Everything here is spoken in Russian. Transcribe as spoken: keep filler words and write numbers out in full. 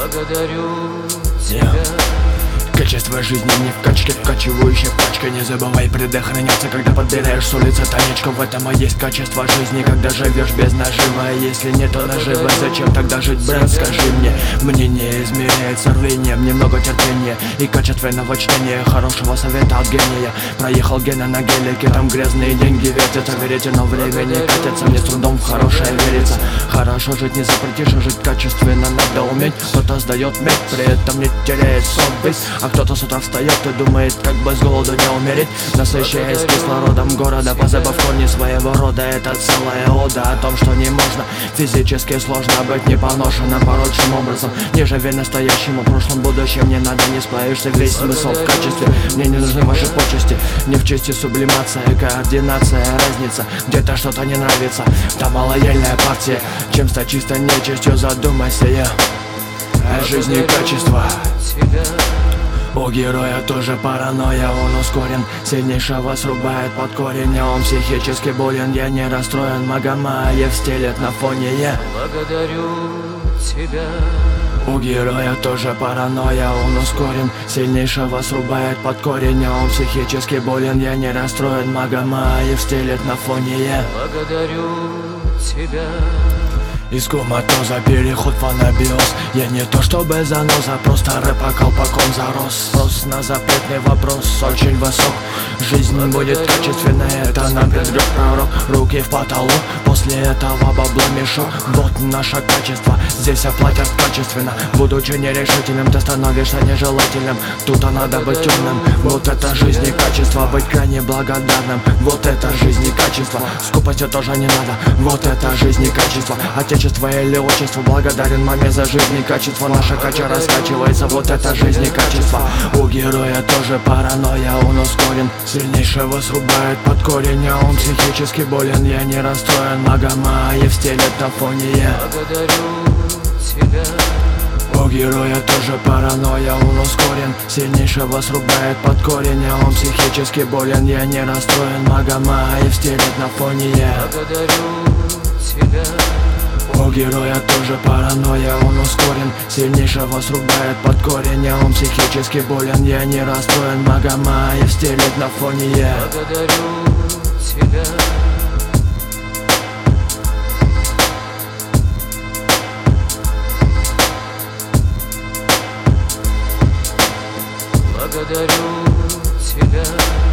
благодарю тебя. Yeah. Качество жизни не в качке, вкачивающая пачка. Не забывай предохраняться, когда подбираешь с улицы танечку. В этом и есть качество жизни, когда живешь без нажива. Если нет наживы, зачем тогда жить, брат, скажи мне. Мне не измеряется рвением, немного терпения и качественного чтения, хорошего совета от гения. Проехал Гена на гелике, там грязные деньги вертятся. Верите, но время не катится, мне с трудом в хорошее верится. Хорошо жить не запретишь, а жить качественно надо уметь. Кто-то сдает медь, при этом не теряет совесть. А кто-то с утра встает и думает, как бы с голоду не умереть, насыщаясь кислородом города, позабыв корни своего рода. Это целая ода о том, что не можно физически сложно быть не поношенным порочным образом. Не живи настоящему, прошлым, будущем. Не надо, не справишься, весь смысл в качестве. Мне не нужны ваши почести, не в чести сублимация, координация, разница. Где-то что-то не нравится, там малоельная партия. Чем стать чисто нечистью, задумайся я о жизни качества. У героя тоже паранойя, он ускорен, сильнейшего срубает под корень, а он психически болен. Я не расстроен, Магомаев стелет на фоне я. Благодарю тебя. У героя тоже паранойя, он ускорен, сильнейшего срубает под корень, а он психически болен. Я не расстроен, Магомаев стелет на фоне я. Благодарю тебя. Из коматоза переход в анабиоз. Я не то чтобы заноза, просто рэп по колпаком зарос. Спрос на запретный вопрос очень высок. Жизнь будет качественная, это нам предрек пророк. Руки в потолок, после этого бабла мешок. Вот наше качество, здесь оплатят качественно. Будучи нерешительным, ты становишься нежелательным. Тут надо быть умным, вот это жизнь и качество. Быть крайне благодарным, вот это жизнь и качество. Скупости тоже не надо, вот это жизнь и качество. Отечество или отчество, благодарен маме за жизнь и качество. Наша кача раскачивается, вот это жизнь и качество. У героя тоже паранойя, он ускорен, сильнейшего срубает под корень, а он психически болен. Я не расстроен, Магомаев стелет на фоне я. Благодарю тебя. У героя тоже паранойя, он ускорен, сильнейшего срубает под корень, а он психически болен. Я не расстроен, Магомаев стелет на фоне я. Благодарю тебя. У героя тоже паранойя, он ускорен, сильнейшего срубает под корень, а он психически болен. Я не расстроен, Магомаев стелет на фоне я. Благодарю тебя. Благодарю тебя.